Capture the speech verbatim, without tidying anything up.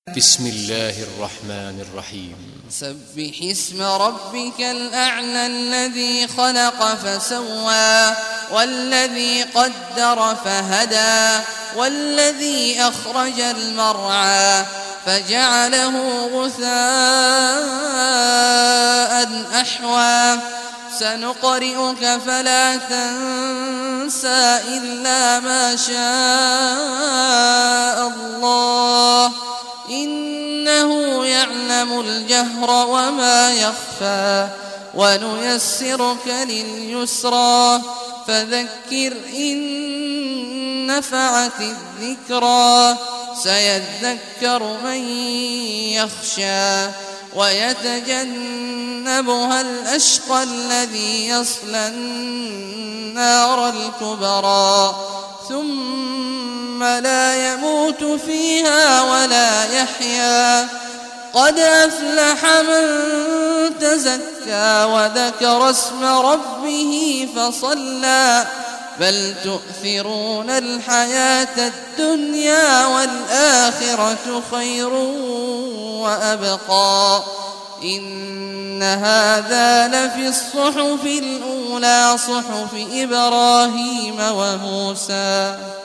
بسم الله الرحمن الرحيم. سبح اسم ربك الأعلى الذي خلق فسوى والذي قدر فهدى والذي أخرج المرعى فجعله غثاء أحوى سنقرئك فلا تنسى إلا ما شاء الله إنه يعلم الجهر وما يخفى ونيسرك لليسرى فذكر إن نفعت الذكرى سيذكر من يخشى ويتجنبها الأشقى الذي يصلى النار الكبرى ثم لا يموت فيها ولا يحيا قد أفلح من تزكى وذكر اسم ربه فصلى بل تؤثرون الحياة الدنيا والآخرة خير وأبقى إن هذا لفي الصحف الأولى صحف إبراهيم وموسى.